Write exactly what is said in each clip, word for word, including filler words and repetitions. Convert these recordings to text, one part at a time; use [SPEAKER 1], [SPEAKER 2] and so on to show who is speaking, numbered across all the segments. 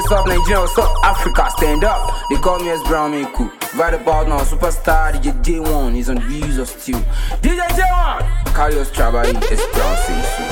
[SPEAKER 1] what's up Nigeria, what's up Africa, stand up. They call me as Brown Miku. Right about now, superstar D J J one is on views of steel. D J J one, Carlos Travai, it's Brown Seisu.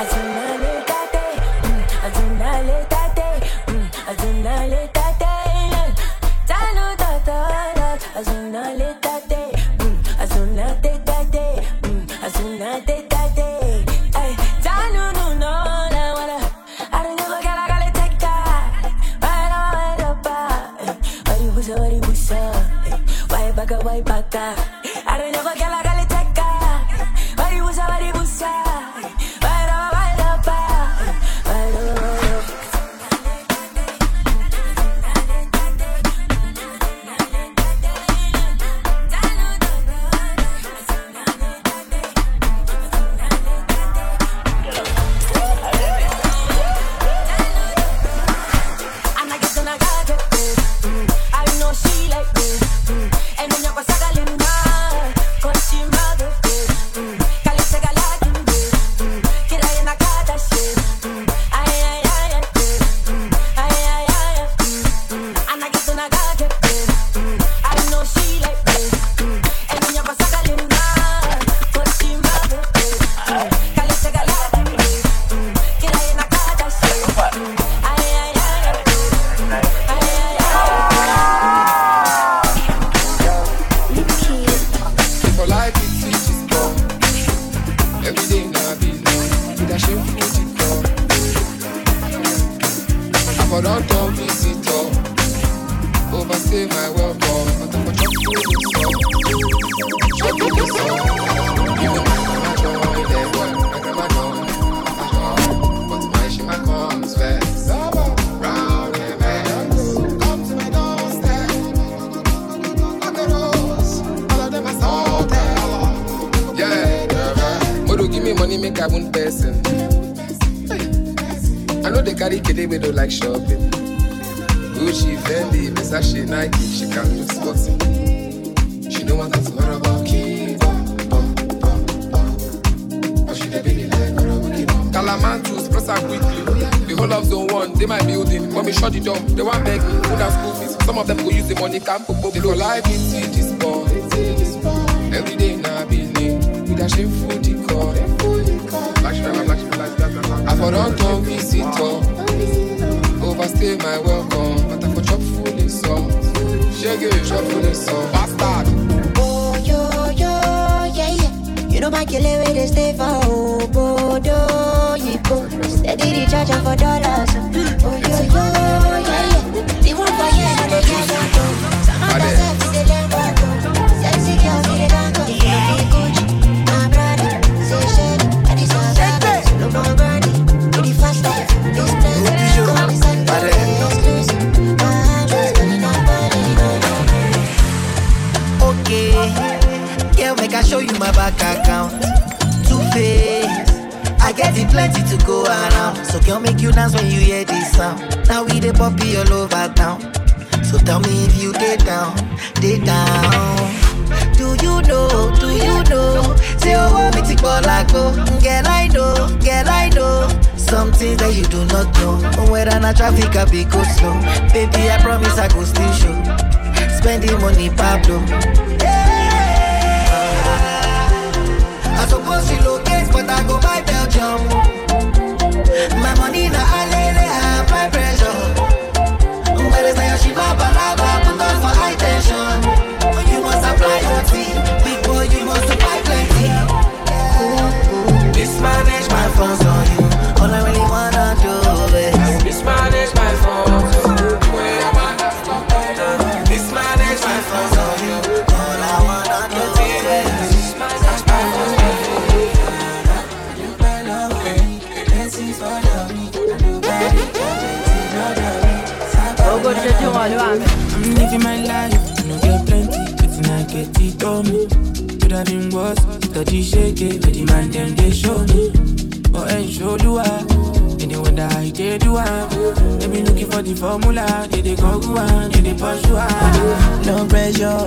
[SPEAKER 2] I'm living my life, I no get plenty, but I get it on me. Could have been worse, study shake it, but the man them they show me. But I ain't show you how, anyone that I did you have. They be looking for the formula, they they go go on, they they push you out.
[SPEAKER 3] No pressure,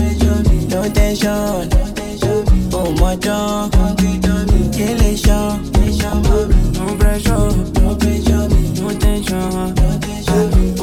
[SPEAKER 3] no tension, oh my God, elation.
[SPEAKER 2] No pressure, no tension,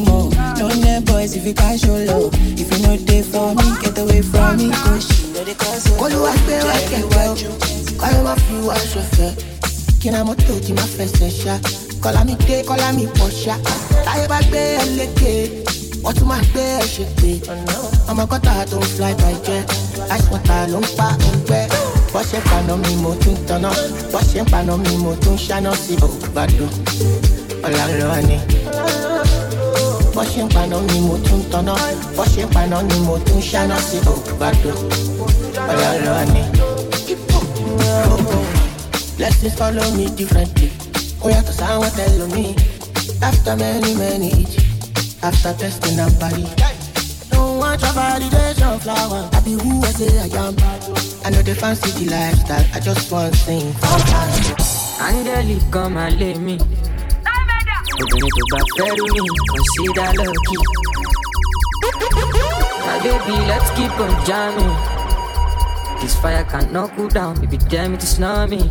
[SPEAKER 3] more. No name boys if you can't show love. If you know they for me, get away from me. Cause she know they cause you. Call you a bear, I can't well. Call you a few, I should fair. Can I moto to my first session? Call me day, call me Porsche. I back there, lick what to my bear, shit. I'm a cutter, don't fly by jet. That's what I don't pack and wear. Wash your pan on me, mo tun turn up. Wash your pan on me, mo tun shine up. See, oh, bad do. All alone. Wash your pan on me, mo tun turn up. Wash your pan on me, mo tun shine up. See, oh, bad do. All alone. Blessings follow me differently. Oh, yeah, cause I want to tell me. After many, many each. After testing and body. Don't want your validation flower. I be who I say I am. I know they fancy the lifestyle. I just want to sing for time.
[SPEAKER 2] Angelique, come and lay me. Obìnrin tó bá fẹ́rù mi, consider lucky. My baby, let's keep on jamming. This fire can't knock you down. Baby, damn it, it's not me.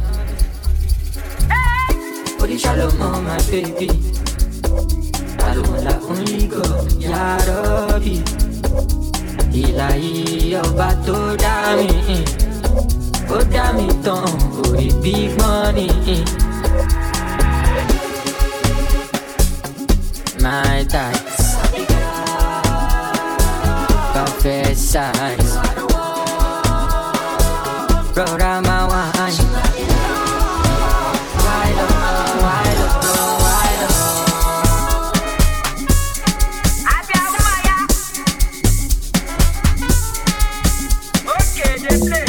[SPEAKER 2] Holy shalom, my baby. Alula only go, Ya Rabbi. Ilahi ọba tó dá mi, ó dá mi tán, orí big money. My tights, perfect size. Brother, my wine. Wide up, wide up, wide up. Okay, they play.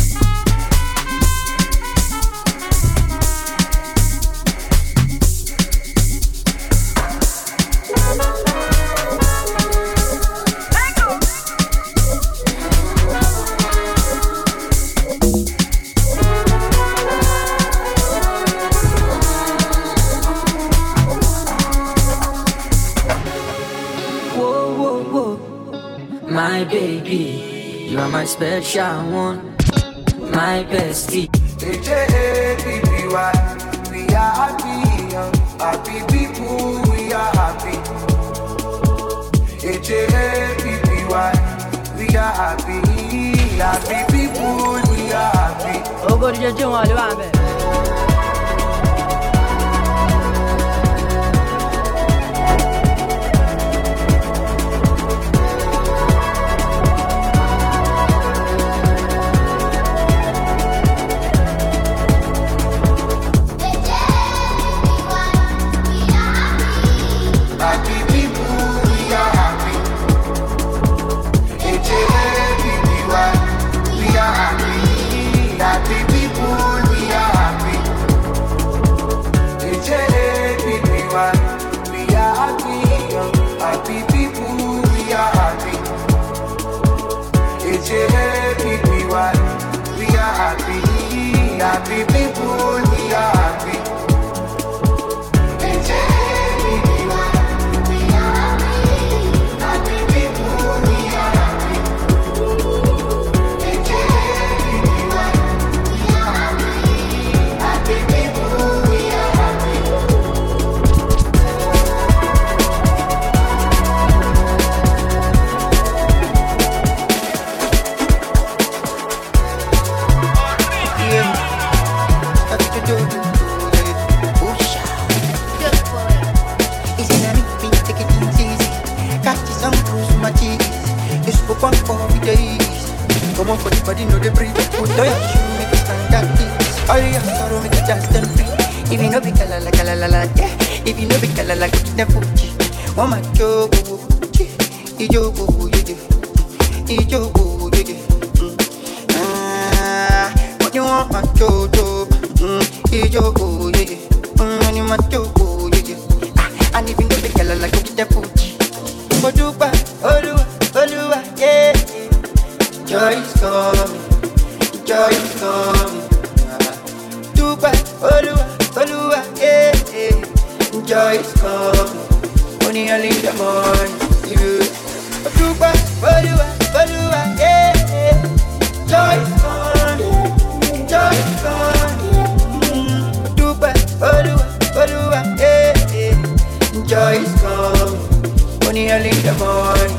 [SPEAKER 2] My baby, you are my special one, my bestie.
[SPEAKER 4] H A P P Y, we are happy, young, happy people, we are happy. H A P P Y, we are happy, happy people, we are happy.
[SPEAKER 2] Oh, go to your gym while you're at it.
[SPEAKER 4] Happy people, we are happy. H A P P Y, we are happy. Happy people, we are happy. H A P P Y, we are happy. Happy people, we are happy.
[SPEAKER 3] Come on for the body, know the breathe. Put on your shoe, make it stand at this. All you have to make it just them free. If you know be kalala kalala la, yeah. If you know be kalala, go to the fuji. Oh my joke, ijo go, ijo, ijo go, ijo. Ah, what you want, my jojo? Ijo go, ijo. When you my jojo, ijo. Ah, and if you know be kalala, go to the fuji. Oduwa, Oduwa, Oduwa, yeah. Joy is coming, joy is coming. Dubai, Oluwa, Oluwa, yeah, yeah. Joy is coming, only early in the morning. Dubai, Oluwa, Oluwa, yeah, yeah. Joy is coming, joy is coming. Dubai, Oluwa, Oluwa, yeah, yeah. Joy is coming, money early in the morning.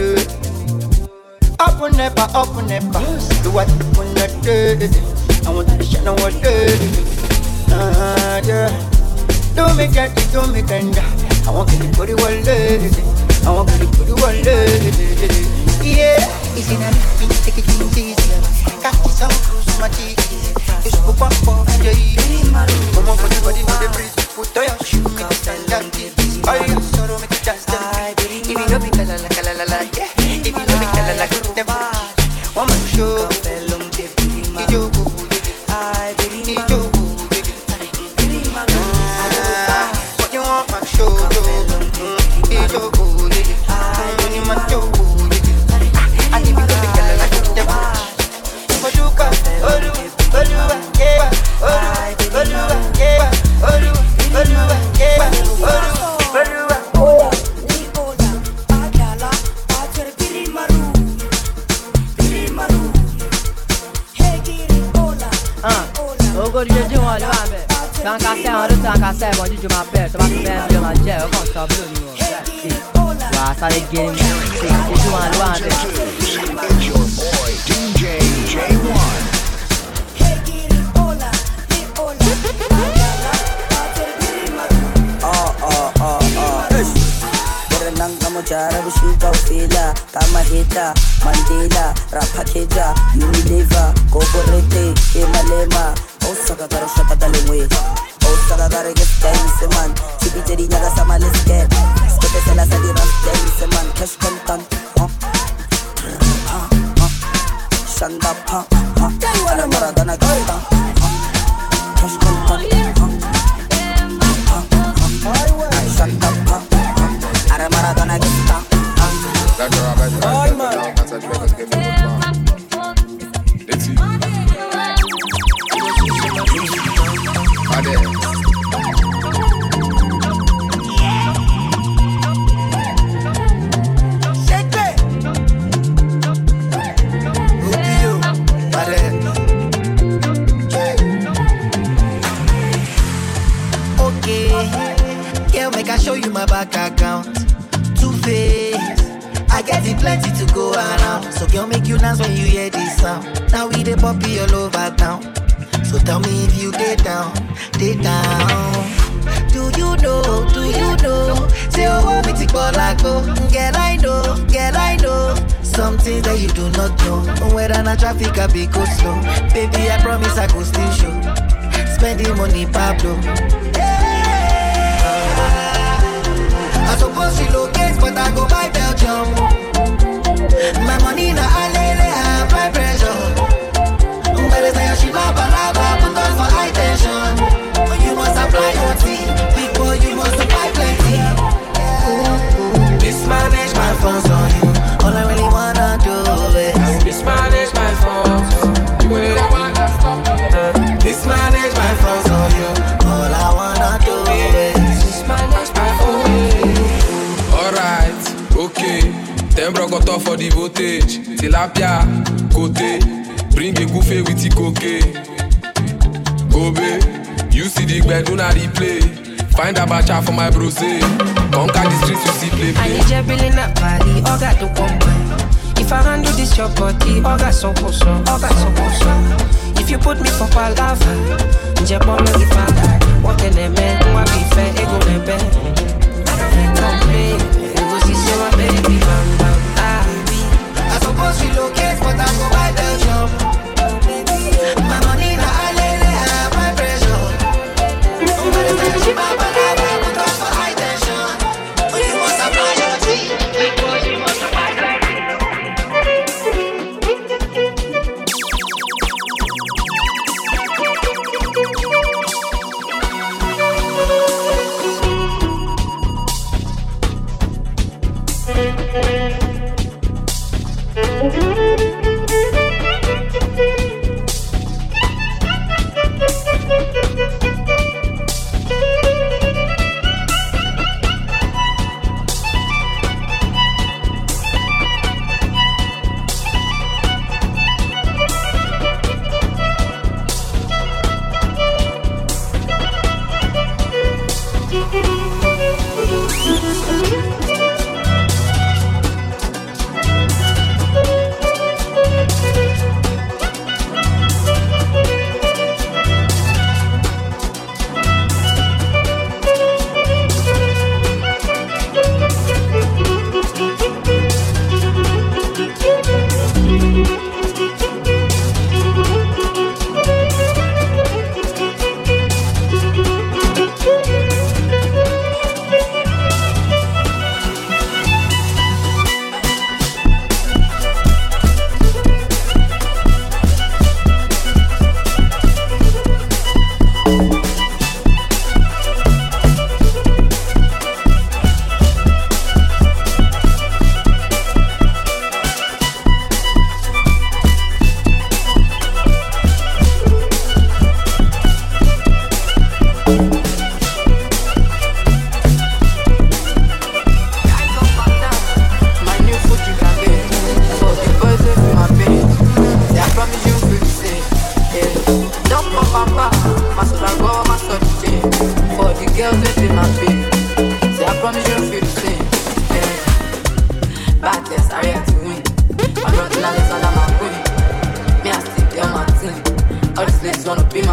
[SPEAKER 3] Yeah. Up on never, up on never. Do what you wanna do. I want to shine on what day. Uh, yeah. Don't make that, don't make that. I want to put it one day. I want to put it one day. Yeah. Easy now, take it easy. Got some cruise, my cheek. You should pop up, yeah. Come on for the body, the breeze. Put on your shoe, make it stand up. Oh, you sorrow, make it dance. If you love me, la la la la la, yeah. If you love me, la la la, the one man show. Ijo, Ijo, what you want, my show? Ijo, money, my show. I give you the big la la la, but you got Olu, Olu, yeah, Olu, Olu, yeah, Olu, Olu, yeah, Olu, Olu.
[SPEAKER 5] Go to your one, Tank I say, I don't think I say, but you do my best. I'm going to be my jail. I can't stop doing it. I started getting me. You want to
[SPEAKER 6] It's your boy, D J J one.
[SPEAKER 7] Oh, oh, oh, oh. Berenang kamu cara bersihkan fila. Kama hita, Mandela, Rapakeja, Unilever, Corporate, Emalema. Osaka karo shaka dalengwe Osaka karo get dance man Chibi jeri nyaga sama let's get Skete sela sadi rap dance man Cash content huh huh huh Shanda pa huh Ara maradona gita Cash content huh huh Shanda pa Ara maradona gita
[SPEAKER 8] That's your best friend. That's your best friend. Let's see.
[SPEAKER 3] Make I show you my back account. Two face, I get it plenty to go around. So girl, make you dance when you hear this sound. Now we the poppy all over town. So tell me if you dey down, dey down. Do you know, do you know? Say oh, want me to go like go. Girl, I know, girl, I know. Something that you do not know. Whether na traffic I be go slow. Baby, I promise I go still show. Spending money, Pablo. I suppose she locates, but I go buy Belgium. My money na alele, high blood pressure. Better say she love balaba, put on for high tension. You must apply your tea, big boy, you must apply plenty. Mismanage my funds on you, all I really wanna do is mismanage my funds. You really wanna stop me? Mismanage my funds on you, all I wanna do is mismanage my funds.
[SPEAKER 8] Alright, okay. Ten bro got off for the voltage. Tilapia, côté. Bring a goofy with the cocaine. Gobe, you see the bed, do not replay. Find a bacha for my bro say. Conquer the streets, you see play play.
[SPEAKER 2] I need you building up body, all got to come by. If I handle this your body, all got so close, all got so close. If you put me for palava, je bomb me if I die. What can they make? What be fair? Ego ne be. Complain, it was easy, my baby, bam bam. Ah,
[SPEAKER 3] I suppose she locates, but I go buy Belgium. My money na alele, high blood pressure. Nobody say she bad, but I buy put on for high tension. But you must apply your tea, big boy, you must apply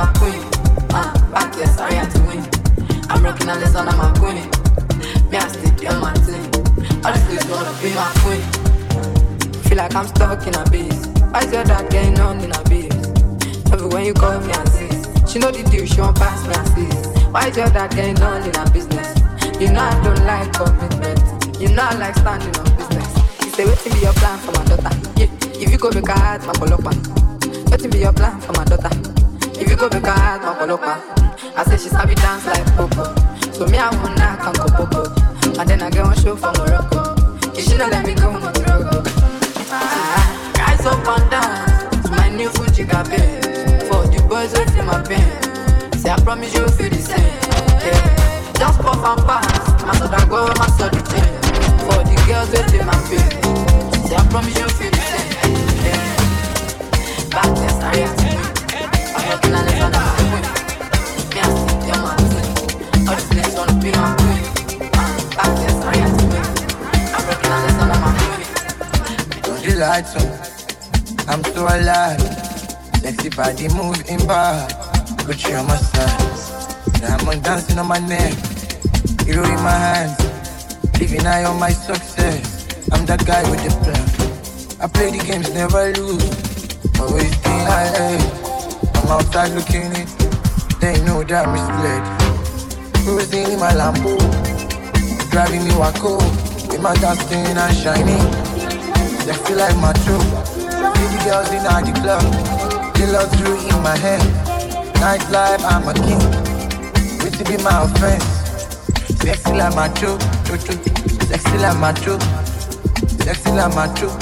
[SPEAKER 9] my queen. Uh, back there, sorry I had to win. I'm rocking all this on my queen. Me, I stick on my team. All this dudes wanna be my queen. Feel like I'm stuck in a beast. Why's your dad getting on in a beast? Everywhere you call me and sis. She know the deal, she won't pass me and sis. Why's your dad getting on in a business? You know I don't like commitment. You know I like standing on business. You say, wait till be your plan for my daughter. Yeah. If you go make a heart, my colopa. Wait till be your plan for my daughter. If you go make a heart, my colopa. I say she sabi dance like Popo. So me I want knock and go Popo. And then I get one show for Morocco. You shouldn't let me go Morocco. Ah, rise up and dance. It's my new Fuji Gabe. For the boys who feel my pain. Say I promise you feel the same. Yeah. Just puff and pass. My soda go, my soda chain. For the girls who feel my pain. Say I promise you feel the same. Yeah. Back there, sorry I see me. I'm rocking on this on my queen. Me I stick your man twin. All these niggas wanna be my queen. Back there, sorry I see me. I'm rocking on this on my queen.
[SPEAKER 4] Turn the lights on. I'm so alive. Sexy body moving back. Put you on my side. Diamond dancing on my neck. Hero in my hands. Living eye on my success. I'm that guy with the plan. I play the games, never lose. Always staying high. I'm outside looking it. They know that I'm misled. Cruising in my Lambo. Driving me Waco. With my dancing and shining. They feel like my troop. See the girls in all the club. The luxury in my hand. Nightlife, I'm a king. Wait to be my offense. Sexy like my troop. Sexy like my troop. Sexy like my troop.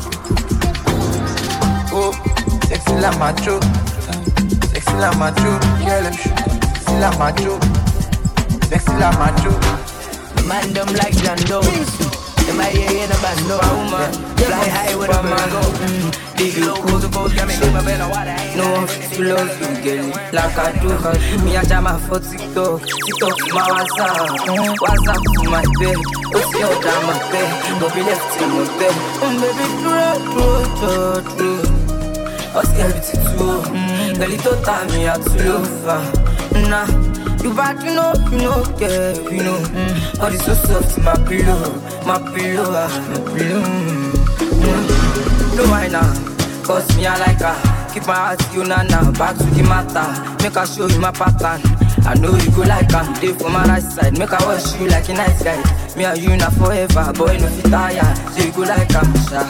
[SPEAKER 4] Oh, sexy like my troop. Sexy like my troop. Yeah, let me shoot. Sexy like my troop. Sexy like my troop.
[SPEAKER 10] Man, them like Jando. Them I hear in the band, no woman. Fly high with a mango. Big low, cool to go, get me live a better water. No one to love you, girl. Like I do. Me a jam for TikTok. TikTok to my WhatsApp. WhatsApp to my bed. What's your damn my bed? Don't be left in my bed. Um, baby, true, true, true. What's everything true? Girl, you don't tell me how to love. Nah. You back, you know, you know, yeah, you know. Mm. All this so soft, my pillow, my pillow, ah, my pillow. Mm. No, why not? Cause me, I like her. Keep my heart, you know, now. Back to the matter. Make her show you my pattern. I know you go like her. Day for my right side. Make her wash you like a nice guy. Me and you not forever. Boy, no fit tired. So you go like her,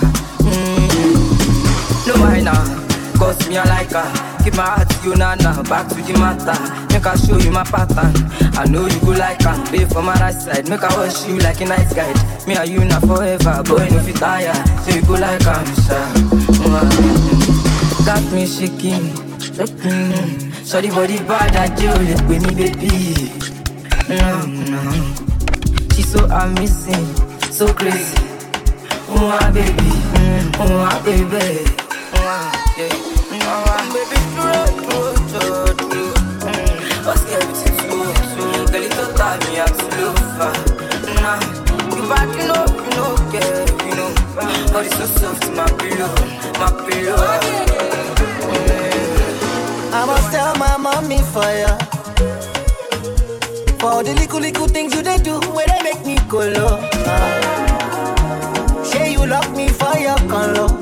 [SPEAKER 10] mm. No, why not? Cause me, I like her. Keep my heart, you know, now. Back to the matter. Make her show you my pattern. I know you go like her. Day for my right side. Make her wash you like a nice guy. Me and you not forever. Boy, no fit tired. So you go like her, mm-hmm. Got me shaking, shaking. Sorry body bad, I do it with me, baby. Mm-hmm. She's so amazing, so crazy. Oh, my baby. Oh, my baby. Oh, yeah. Oh, baby, true, true, true, true. Mm. What's everything true, true? Girl, you don't tell me how to love. Nah, you back, you know, you know, yeah, you know. Body so soft, my pillow, my pillow. Mm.
[SPEAKER 3] I must tell my mommy for ya. For the little, little things you they do, where they make me go low. Uh. Say you love me for your color.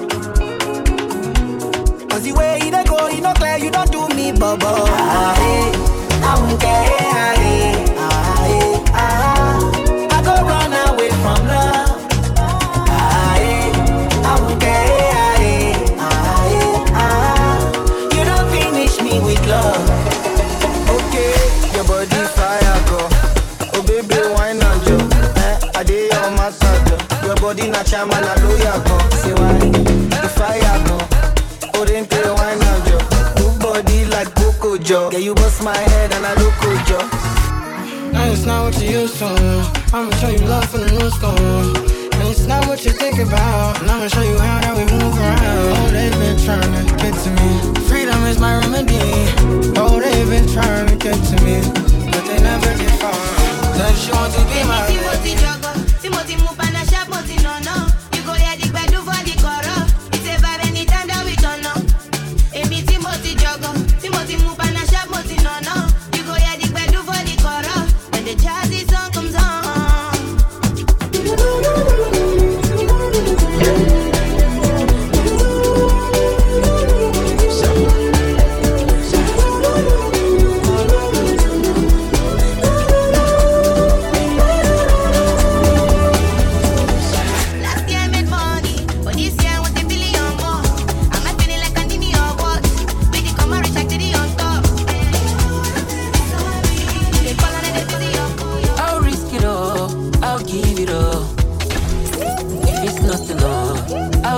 [SPEAKER 3] Cause the way you don't go, you don't clear, you don't do me bubble. Ah, hey, I won't care. Ah, hey, ah, hey, ah. I go run away from love. Ah, hey, I won't care. Ah, hey, ah, hey, ah. You don't finish me with love.
[SPEAKER 4] Okay, your body fire, girl. Oh baby, why not, Joe? Eh, I did on my side. Your body not chama la loya, girl. Say why? The fire, girl. Oriente wine and jo. Good body like Coco Jo. Yeah, you bust my head and I look good Jo.
[SPEAKER 2] And it's not what you used to. I'ma show you love from the new school. And it's not what you think about. And I'ma show you how that we move around. Oh, they've been trying to get to me. Freedom is my remedy. Oh, they've been trying to get to me, but they never get far. Then she want to be my
[SPEAKER 11] Timothy Jogo, Timothy Mupana Shapoti no no. You go hear the bed for the chorus. It's a vibe anytime that we turn up. Emi Timothy Jogo, Timothy Mupana Shapoti.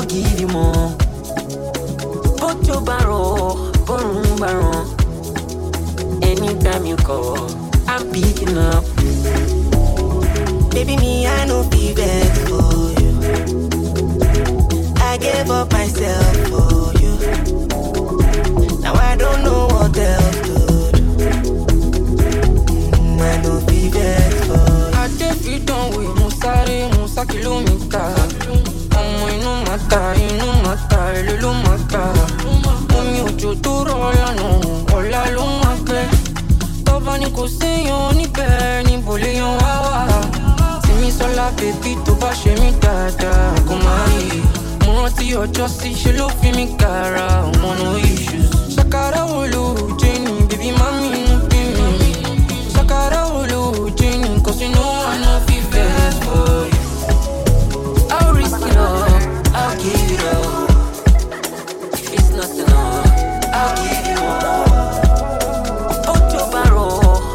[SPEAKER 10] give you more. Put your barrel, boom barrel. Anytime you call, I'm picking up. Baby, me, I know be bad for you. I gave up myself for you. Now I don't know what else to do. Mm, I know be bad for you.
[SPEAKER 2] I did it done with Musari, Musa Kilomita. Omo inu mata, inu mata, ilulu mata. Omi ojo to rola no, ola lo make. Toba ni ko seyon ni be, ni bole yon wawa. Simi sola baby to ba she mi dada, kumari. Mo rántí ọjọ́ sí, ṣe ló fi mi kára, ọmọ no issues. Ṣàkàrà wolo Jenny, baby mami no be me. Ṣàkàrà wolo Jenny, cause you know I no fit vex for you.
[SPEAKER 10] I'll risk it all, I'll give it all. If it's nothing all, I'll give you all. Put your barrel.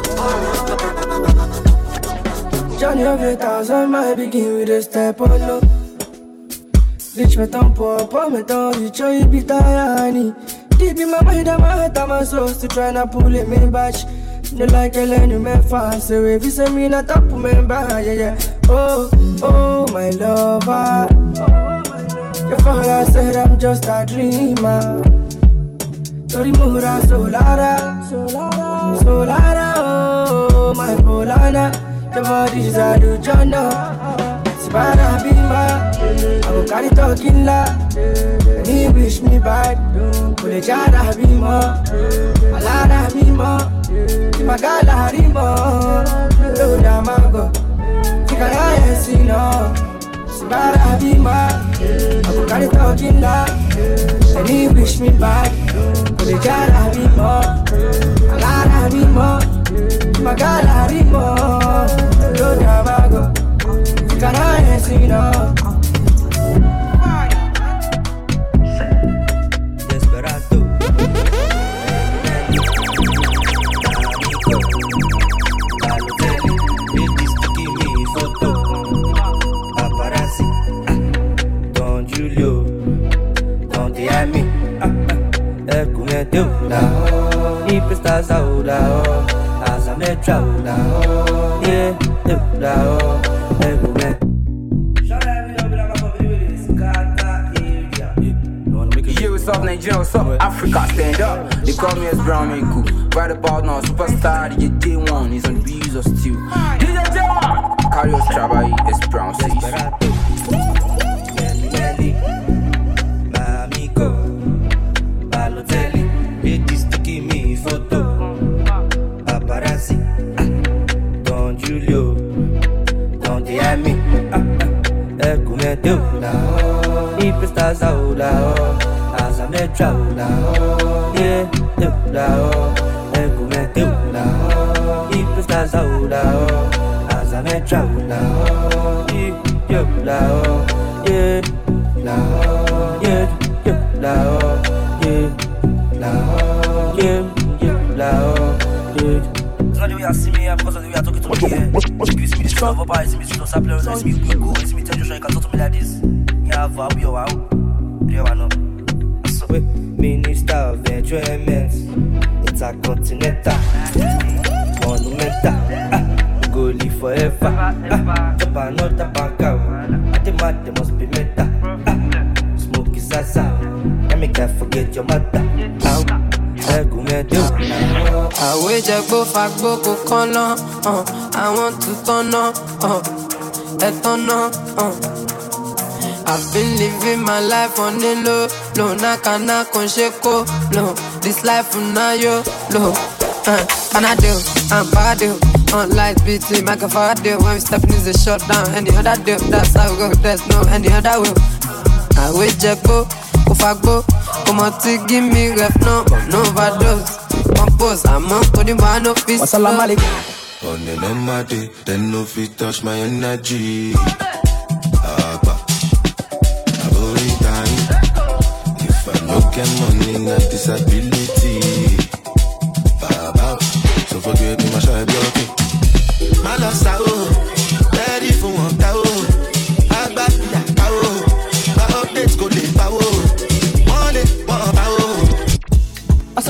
[SPEAKER 12] Johnny of a thousand might begin with a step on low. Bitch, me tan pop, me tan rich, you be tiny. Deep in my mind, I'm heart, I'm a soul, still tryna pull it me back. No like a line, you me fast, so if you say me not up, me back, yeah, yeah. Oh, oh, my lover. Your father said I'm just a dreamer. Sorry, Mura, Solara, Solara, Solara, oh, my Polana. The body's a do John. Sibara Bima, I will carry talking la. And he wish me bad. Put a jada Bima, a lada Bima, Timagala Rima, Loda Mago, Tikara Sino. Sibara Bima, I will carry talking la. And he wish me bad. Put a jada Bima, a lada Bima, Timagala Rima, Loda Mago. Can I see now?
[SPEAKER 10] Desperado. Baby, give me photo. Paparazzi. Don Julio. Don Diami. Ecumete la. Y prestas a la. Asa me traula. Yeah, la.
[SPEAKER 1] Yeah, what's up, Nigeria? What's up, Africa? Stand up. They call me as Brown Miku. Right about now, superstar. D J J one is on views of still. D J J one, Carlos Trabai is Brown Station.
[SPEAKER 10] Paparazzi. Don Julio. Don Diami. Ecumete la. Y prestas a la. Asa me traula. Yeah, la. Ecumete la. Y prestas a la. Asa me traula. Yeah, la. Yeah, la. Yeah, la. Yeah, la. Yeah, la. Yeah.
[SPEAKER 13] Not the way I see me, because of the way I talk it to me, yeah. She gives me the stuff up, I see me to supply, I see me go, I see me tell you, you can talk to me like this. Yeah, I'll be your wow. You know, so,
[SPEAKER 10] Minister of Enjoyment, Intercontinental, Monumental, ah, go live forever, ah, top another bank out, I think they must be meta, ah, smoke is asa, let me can't forget your mother, ah.
[SPEAKER 2] I wait just go fuck boko kono, uh. I want to turn up, uh. Turn up, uh. I've been living my life on the low, low. Nakana konsheko, low. This life from now yo, low. Uh, and I do, I'm bad do. On lights between my car do. When we step in is a shutdown, and the other do. That's how we go. There's no any other will. I wait just go, go fuck go. Come on to give me ref no, no overdose. One post, I'm on to the man of peace.
[SPEAKER 14] Wassalam alaikum. On the normal day, then no fit touch my energy. Abba, Abori time. If I no get money, not disability. Baba, so forget me, my shy blocking. My lost out, ready for one cow. I back that cow. My updates go late.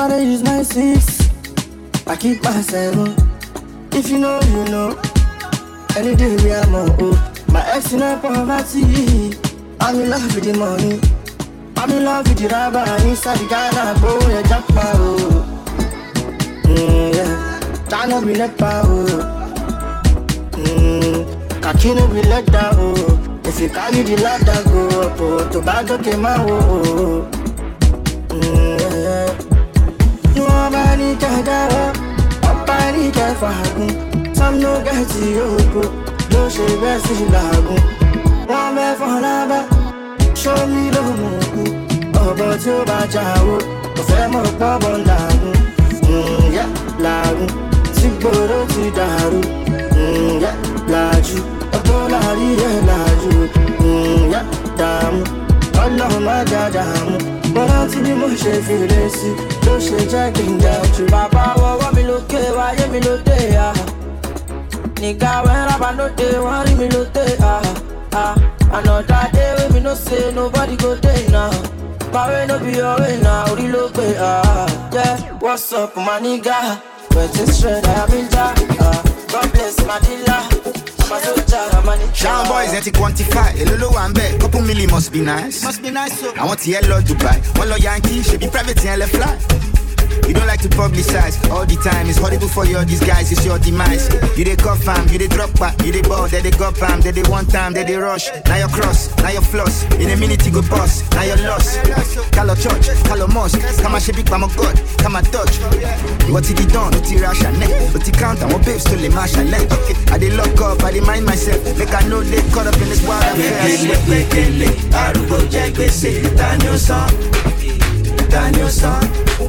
[SPEAKER 12] I dey use my six, I keep my seven. If you know, you know. Any day we are more. Oh. My ex in a poverty. I'm in love with the money. I'm in love with the rubber. Inside the Ghana, bro, yeah, jackpot. Oh. Mm, yeah. Tana be let power. Mm, Kakino be let down. Oh. If you carry the ladder, go up. Oh. Tobago came out. Oh. Mm, yeah. Nobody can go. Nobody can fight. Some no get to you. No shade, best in lago. One man for lava. Show me the moon. Oh, but you batch out. The family bubble lago. Mm, yeah, lago. Siboro to daru. Mm, yeah, laju. A dollar, yeah, laju. Mm, yeah, damu. Allah, my dadamu. But until the motion feel this, no shade, jacking out to Papa. What me look at, why you me look there? Nigga, when I no day, worry me no day, ah, ah. Another day, when me no say, nobody go day now. But when no be your way now, reload pay, ah. Yeah, what's up, my nigga? But it's straight, I am in jail, ah. God bless my dealer, my soldier, my nigga.
[SPEAKER 15] Sean boys, let it quantify. A little one bed, couple milli must be nice. Must be nice, so. I want to yellow Dubai. One law Yankee, should be private and let fly. You don't like to publicize all the time. It's horrible for your disguise, it's your demise. You they cuff fam, you they drop back, you they ball, they they go fam, they they one time, they they rush. Now your cross, now your floss. In a minute you go boss, now your loss. Call church, call mosque. Come and shape my God, come and touch. What did he done? What he rush and neck? What he count and what babes to the mash and leg? Okay, I they lock up, I they mind myself. Make I know they caught up in this wild affair. Arugo Jack, they say, Daniel son, Daniel son.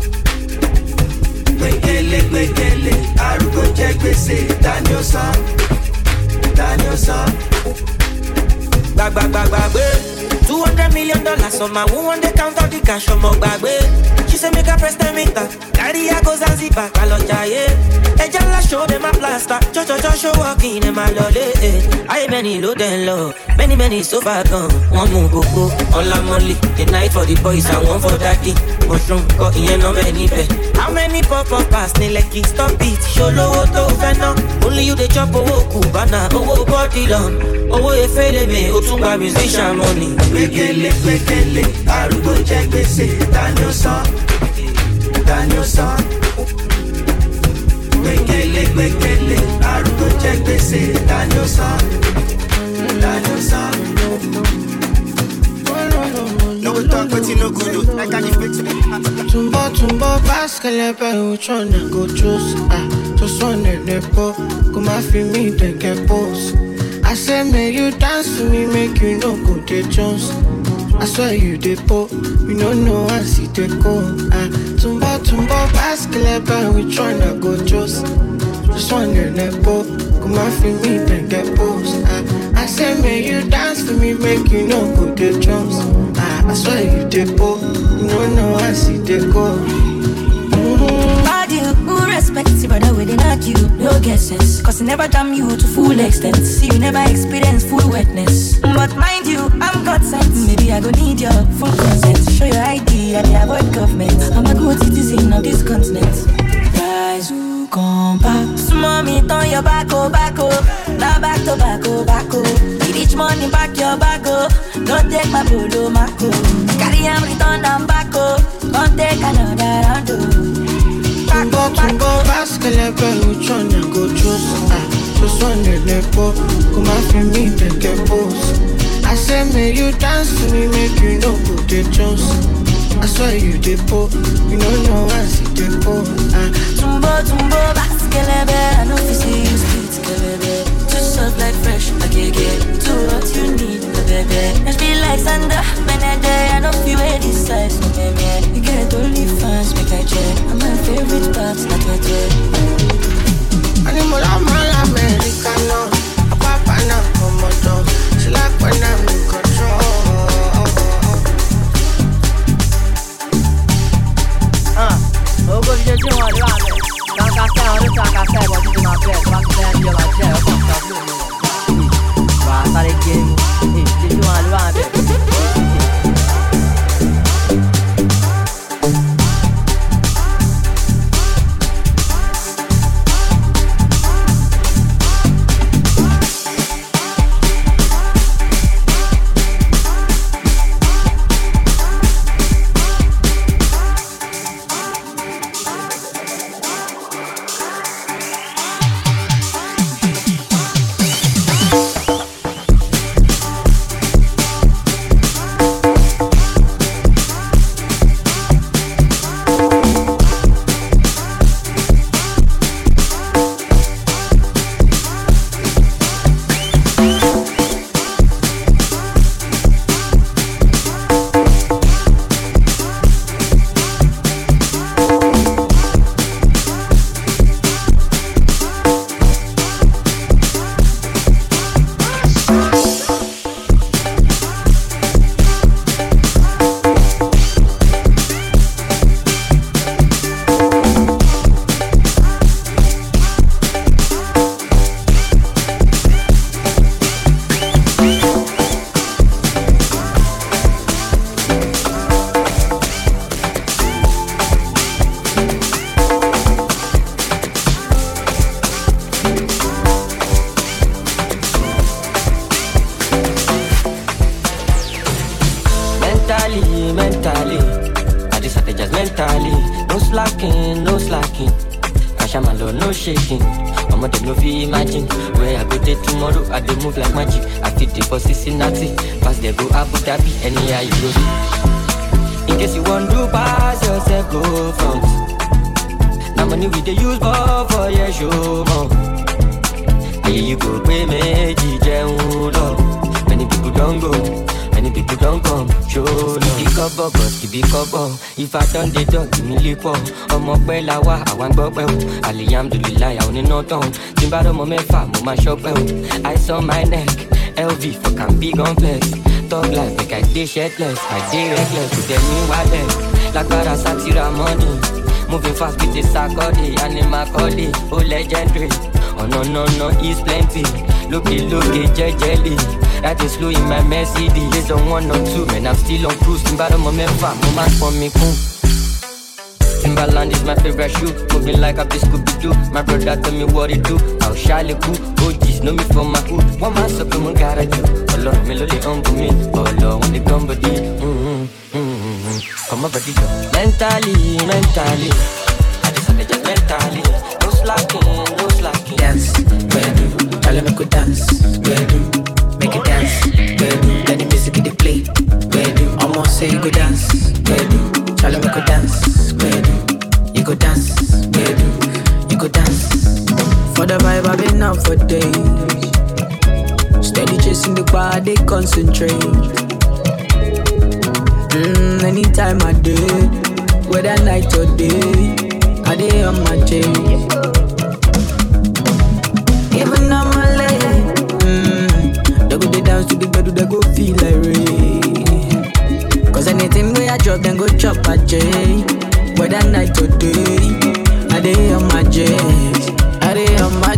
[SPEAKER 15] Wekele, wekele, arugo check gbese, Daniel son, Daniel son. Bag, bag, bag, bag, two hundred million dollars on my one they count out the cash on my bag, she say make a press the meter, carry a go Zanzibar, Kaloja, yeah. Ejala show them a plaster, cho cho cho show walking in my lolly, eh. I many low then low, many many so far gone. One more go go, all I'm only, the night for the boys and one for daddy. Mushroom, got in no many pay. How many pop up pass, ni like it, stop it, show low to fena. Only you the chop owo kubana, owo body long, owo efele me, otunga musician money. Wekele, wekele, arugo check gbese, Daniel son, Daniel son. Wekele, wekele, arugo check gbese, Daniel son, Daniel son. No we talk but you no good, I can't fix it.
[SPEAKER 3] Tumbo, tumbo, baskele, but which one I go choose? Ah, just one in the po, come and feel me, then get boss. I say, may you dance to me, make you no go to Jones. I swear you the po, you don't know I see the go. Ah, tumbo, tumbo, baskele, but which one I go choose? Just one in the po, come and feel me, then get boss. Ah, I say, may you dance to me, make you no go to Jones. Ah, I swear you the po, you don't know I see the go.
[SPEAKER 16] Bad you, who respects you, brother, within not you, no guesses. Cause he never damn you to full extent. See, you never experience full wetness. But mind you, I'm God sent. Maybe I go need your full consent. Show your I D and avoid government. I'm a good citizen of this continent. Guys who come back. Mommy, turn your back, oh, back, oh. Now back to back, oh, back, oh. Give each money back your back, oh. Don't take my polo, Marco. Carry him, return them back, oh. Don't take another round, oh.
[SPEAKER 3] Tumbo, tumbo, baskele, but which one I go choose? Ah, just one in the po, come and feel me, then get boss. I say, may you dance to me, make you no go to Jones. I swear you the po, you don't know I see the po. Ah,
[SPEAKER 16] tumbo, tumbo, baskele, I know if you see you streets, kelebe. Too soft like fresh, I can't get to what you need, baby. Let's be like Sandra, Benede, I know if you wear this size, so baby. You get only fans, make I check. I'm my favorite parts, not your check.
[SPEAKER 3] Animal, I'm all Americano. A papa now, come on, dog. She like when I'm in control.
[SPEAKER 5] Ah, oh, go to the gym, I'm going. Don't cast out, don't cast out, what you do my best. What's the name of your chair? What's the name of your chair? What's the name of your chair? You want to run it?
[SPEAKER 10] Mentally, mentally, I just have to just mentally. No slacking, no slacking. Kashamalo, no shaking. Mama, they no fit imagine where I go there tomorrow. I dey move like magic. I fit the for Cincinnati, pass they go Abu Dhabi, anywhere you go. In case you want to pass yourself, go front. Now money we dey use for for your show, man. Here you go, pay me, G. Many people don't go. Many people don't come, show love. Keep it cover, but keep it cover. If I done the dog, give me lip up. I'm up well, I want bubble. Alhamdulillah, I only know town. Timbado, mo mefa, mo ma shop. Ice on my neck, L V, fuck, I'm big on flex. Talk life, make I day shirtless. I day reckless, with them new wallet. Like para satira money. Moving fast with the Sakodi, Anima Kodi, oh legendary. Oh no, no, no, it's plenty. Looky, looky, jelly. That is slow in my Mercedes. It's on one or two, man, I'm still on cruise. Timbado, my man, fam, my man for me, cool. Timberland is my favorite shoe. Moving like a Scooby-Doo. My brother tell me what it do. How shy the cool. O Gs know me from my hood. One man suck me gotta do. Oh Lord, me lolly humble me. Oh Lord, when they come body. Mm-hmm, mm-hmm. Come on, body go. Mentally, mentally. I just have to just mentally. No slacking, no slacking.
[SPEAKER 17] Dance, where do? Tell me go dance, where do? Make it dance, where do? Let the music in the play, where do? Almost say go dance, where do? Tell me go dance, where do? You go dance, where do? You go dance. For the vibe I've been out for days. Steady chasing the bar, they concentrate. Mm, anytime I do, whether night or day, I day on my chase. Even on my leg, mm, they go they dance to the bed, they go feel like rain. Cause anything where I drop, then go chop a J. Whether night or day, I day on my chase. I day on my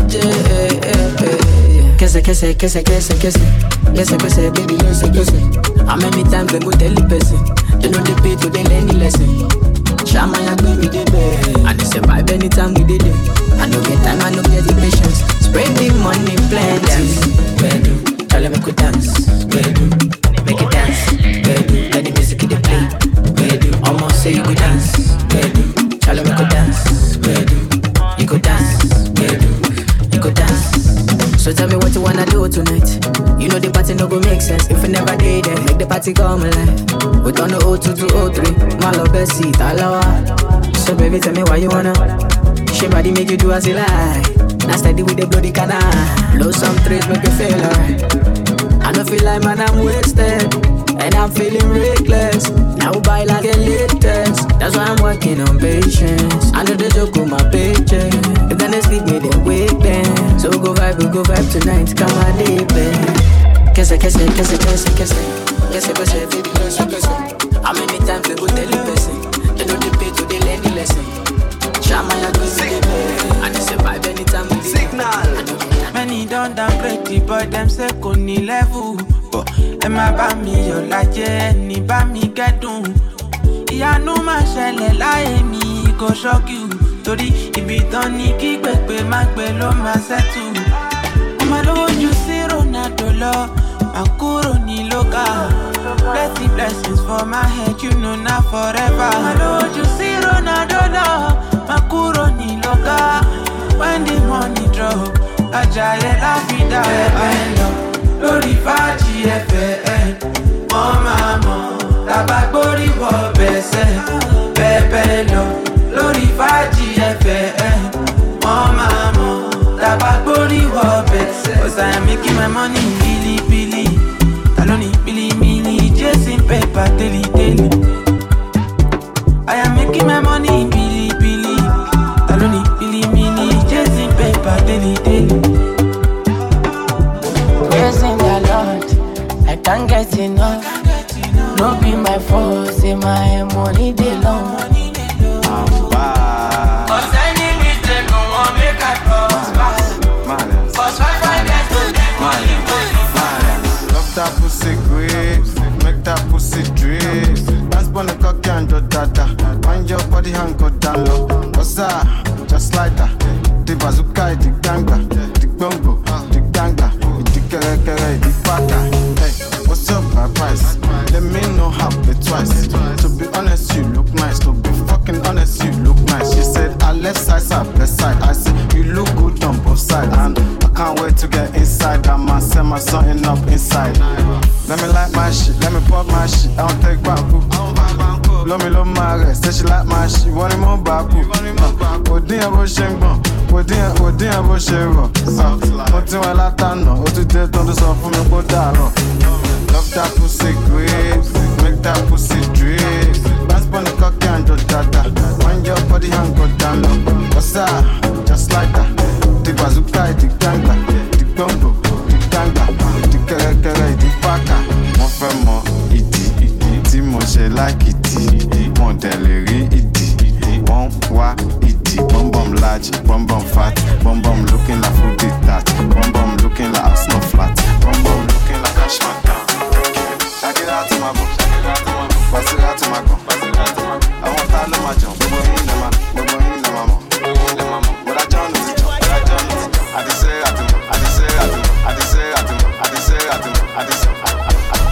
[SPEAKER 17] chase. Kese, kese, kese, kese, kese. Kese, kese, baby, kese, kese. How many times they go tell the person? They know the pay to they learn the lesson. Shama ya baby they bed. And they survive anytime we did it. I don't get time, I don't get the patience. Spread the money, plenty. Dance, where do? Tell them I could dance, where do? Make it dance, where do? Let the music in the play, where do? Almost say you could dance, where do? Tell them I could dance, where do? You could dance, where do? You could dance. So tell me what you wanna do tonight. You know the party no go make sense if you never did it. Make the party come alive. We turn the oh two to oh three. My love best seat, alawa. So baby tell me why you wanna. She body make you do as you like. Now steady with the bloody canal. Blow some trees make you feel alright. I don't feel like man I'm wasted. And I'm feeling reckless. Now buy like a latest. That's why I'm working on patience. I know the joke with my paycheck. If then they sleep me, they wake them. So go vibe, we go vibe tonight. Come on, deep in. Kese, kese, kese, kese, kese. Kese, kese, baby, kese, kese. How many times they go tell the person? They know they pay to they learn the lesson. Shama ya go see the and they survive anytime we signal.
[SPEAKER 2] Many don't downgrade the boy, them say koni level. But Emma bá mi yọ̀ lájẹ́, ní bá mi kẹ́dùn. Ìyanu máa ṣẹlẹ̀ láyé mi, kò shock you. Torí ibi tán ní kí pèpè má gbé ló máa settle. Ọmọ lówó ju sí Ronaldo lọ, máa kúrò ní lókà. Plenty blessings for my head, you know now forever. Ọmọ lówó ju sí Ronaldo lọ, máa kúrò ní lókà. When the money drop, Ajaye la vida bẹ́ẹ̀ lọ. Lórí fàájì ẹ̀fẹ̀ wọ́n máa mọ̀. Tàbá gbórí wọ bẹ̀sẹ̀ bẹ́ẹ̀ lọ. Lórí fàájì ẹ̀fẹ̀ wọ́n máa mọ̀. Tàbá gbórí wọ bẹ̀sẹ̀. Cause I am making my money billy billy. Taloni billy billy. Chasing paper daily daily. I am making my money billy billy. Taloni billy billy. Chasing paper daily daily.
[SPEAKER 18] Praising the Lord, I can't get enough. No be my fault, say my money dey long.
[SPEAKER 2] Cause any mistake go on make I prosper. Cause five five years to make money, money.
[SPEAKER 19] Love that pussy great, make that pussy drip. Dance on the cocky and do dada. Mind your body and go down low. What's that? Just like that. The bazooka, the ganga, the bongo, the ganga. Hey, what's up, my price? Let me know how it's shit, let me pop my shit, I don't take back. Love me, love my rest, say she like my shit, want him on back. What do you have a shame? What do you what do you have a shame? What do I like to know? What do you do to solve for me? What love that pussy grapes, make that pussy drip. Bounce on the cock and do dada. Wind your body and go down low. What's that? Just like that. The bazooka, the ganga, the gumbo, the ganga, the kere kere, the paka. Mon fait mon iti, iti mon she like iti, mon delivery iti, mon wa iti, bum bum large, bum bum fat, bum bum looking like food that, bum bum looking like house no flat, bum bum looking like a shmata. Shake it out to my book, shake it out to my book, pass it out to my gun, pass it out to my gun. I want that no my jump, bobo in the man, bobo in the mama, in the mama. But I don't know, but I don't know. I just say I do, I just say I do, I just say I do, I just say I do, I just say I do.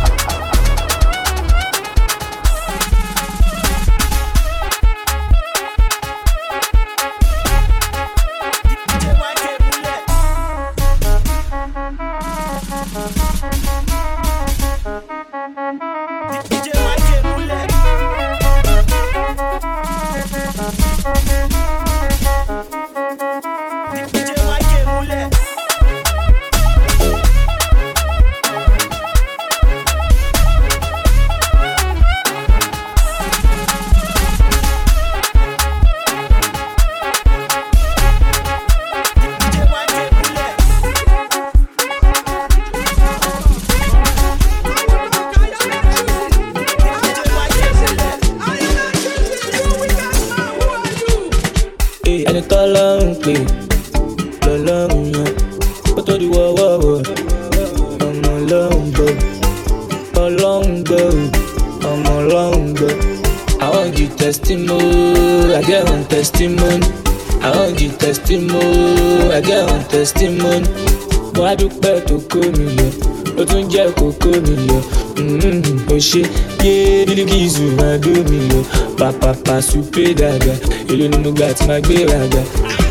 [SPEAKER 2] Testimony, mo a dúpẹ́ tó kó mi yọ, ó tún jẹ́ kókó mi yọ. Ó ṣe yé Bílíkìsù máa dó mi yọ, pàpàpà súpé dàgbà, èlò ni mo gbà tí máa gbé ràgbà.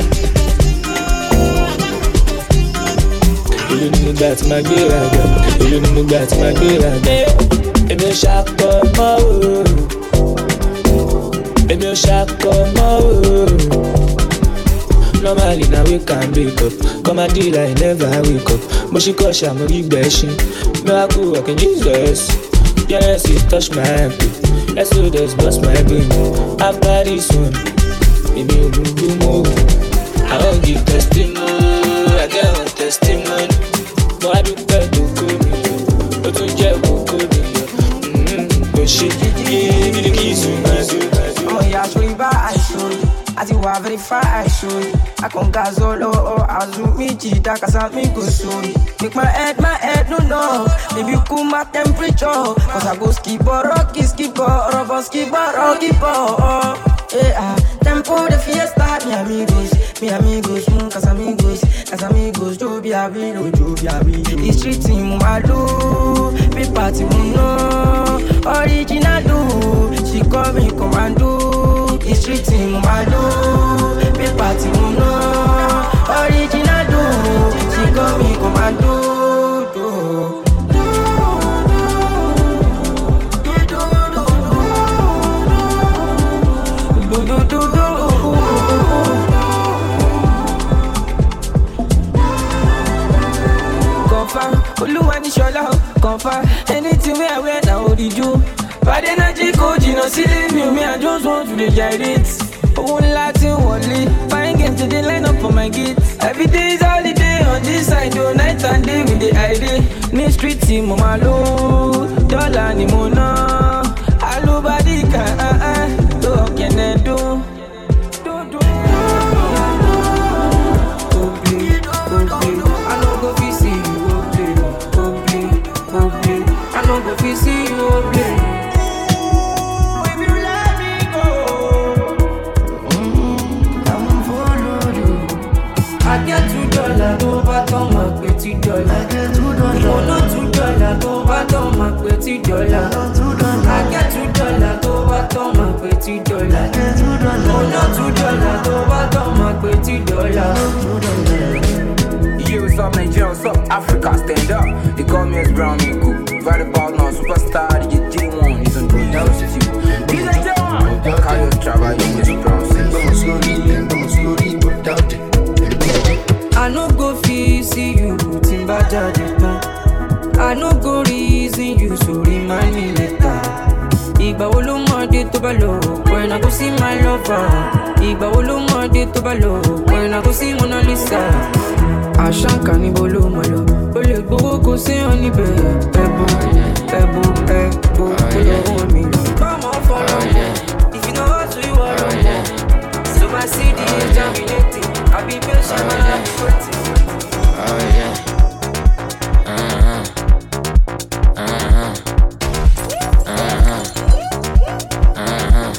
[SPEAKER 2] Èlò ni mo gbà tí máa gbé ràgbà, èlò ni mo gbà tí máa gbé ràgbà. Èmi ò ṣàkọ mọ́ o, èmi ò ṣàkọ mọ́ o. Normally now we can wake up. Come and deal I never wake up. But she cause I'm a big bashing. Miracle I can Jesus. Yes, it touch my ankle. Let's do this, bust my brain. After this one, maybe you will do more. I won't give testimony. I get one testimony. But I do better to call me. But to jail will call me. Mmm, but shit, give me the keys to my zoo.
[SPEAKER 17] Oh yeah, show you by I show you. I think we're very far, I show you. I can't go solo, or I'll zoom me, cheetah, cause I'm me go so. Make my head, my head, no, no. Maybe you cool my temperature. Cause I go skip or rocky, skip or rubber, skip or rocky, oh. Yeah, tempo the fiesta, mi amigos, mi amigos, mm, cause amigos, cause amigos, Joe be a real, Joe be a real. It's treating Mumalo, be party, no. Original do, she call me commando. It's treating Mumalo, be party, no. Original do, she call me commando. Confirm anything we are wearing, I hold it you. Bad energy coach, you know, see me, me, I just want to get it. One Latin, one lead, fine game to the line up for my gates. Every day is holiday on this side, do night and day with the I D. New street team, mama low, dollar ni mona. Hello, body can, uh uh, do what can I do? If you see you play, if you let me go, mm, I'm follow you. I get two dollars over to my pretty dollar. I get two dollars. Oh no, two dollars over to my pretty dollar. I get two dollars over to my pretty dollar. I get two dollars. Oh no, two dollars over to my pretty dollar.
[SPEAKER 1] You some Nigerian, South Africa, stand up. They call me as Brown Miku. Right about now, superstar D J J one is on the house too. D J J one, carry us travel in this process.
[SPEAKER 2] I no go feel see you timba jade. I no go reason you, so remind me later. Igba wo lo mo de to ba lo, when I go see my lover. Igba wo lo mo de to ba lo, when I go see Mona Lisa. Ashanka ni bolo malo, o le gbowo ko se oni be. Ebo, ebo, ebo, ebo mi. Come on follow me, if you know how to you are. So my C D is germinating, I be patient and I be waiting.
[SPEAKER 10] Oh yeah. Uh-huh. Uh-huh. Uh-huh. Uh-huh.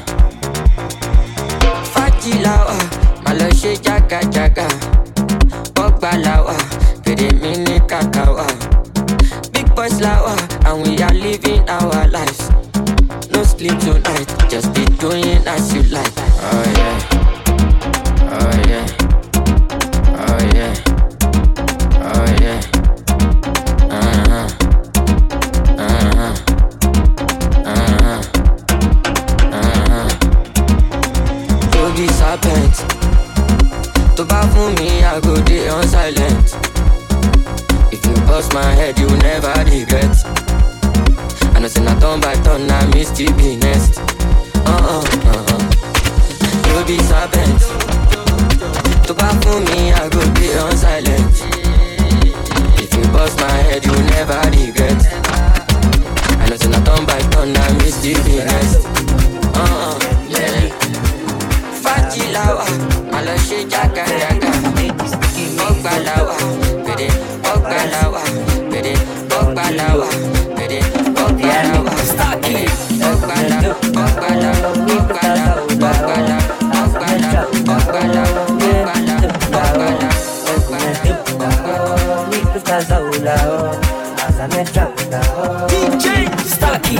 [SPEAKER 10] Fajilawa, malo she jaga jaga. Ogbalawa, pere mini kakawa. Big boys lawa, and we are living our lives. No sleep tonight, just be doing as you like. Oh yeah. Oh yeah. Oh yeah. Oh yeah. Uh-huh. Uh-huh. Uh-huh. Uh-huh. You be serpent. To buy for me, I go day on silent. If you bust my head, you never regret. I know say na turn by turn, I miss to be next. Uh-uh, uh-uh. You be serpent. To buy for me, I go day on silent. If you bust my head, you never regret. I know say na turn by turn, I miss to be next. Uh-uh, yeah. Fajilawa, malo she jaga jaga. Ogbalawa, pere, ogbalawa, pere, ogbalawa, pere, ogbalawa, pere, ogbalawa, ogbalawa, ogbalawa, ogbalawa, ogbalawa, ogbalawa, ogbalawa, D J Starkey.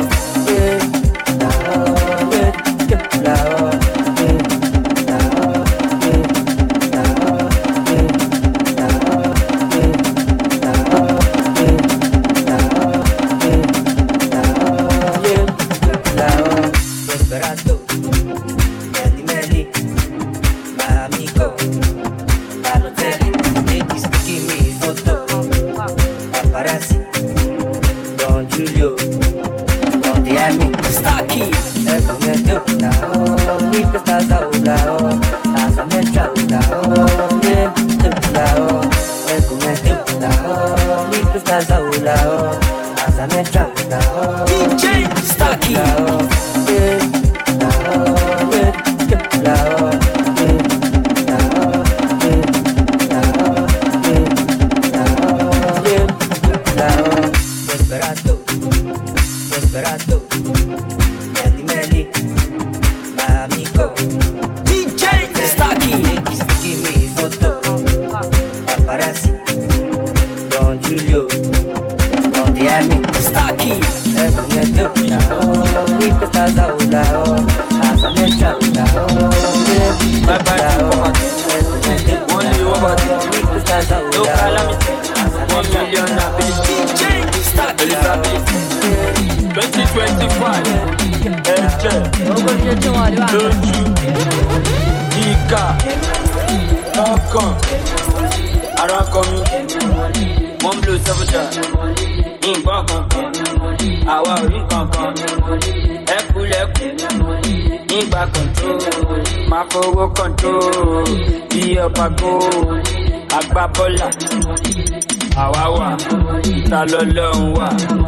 [SPEAKER 20] Lọ́lọ́run wà,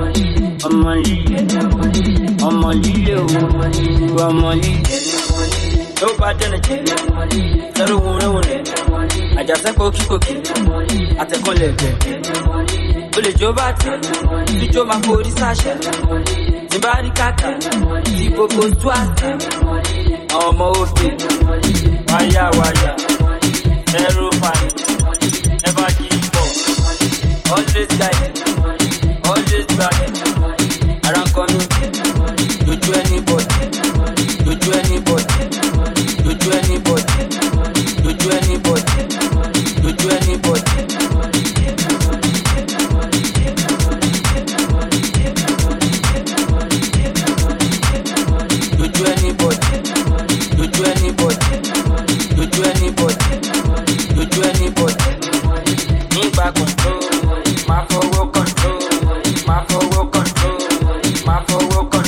[SPEAKER 20] ọmọ líle, ọmọ líle o, ọmọ líle. Tó bá dẹ́nà jẹ́, lẹ́rù wúrẹ́wúrẹ́, àjàsẹ́ kókíkókí, àtẹ̀kọ́lẹ̀ ẹ̀gbẹ́. O lè jó bàtà, tíjó máa forí sáṣà, tí bá rí kàkà, tí gbogbo tó àtà. Àwọn ọmọ òfin, wáyà wáyà, ẹ̀rọ fàní, ẹ̀fà kì í bọ̀, always guided. Always bragging, around coming, don't do anybody, don't do anybody, don't do anybody, don't do anybody, don't do anybody. fowó kan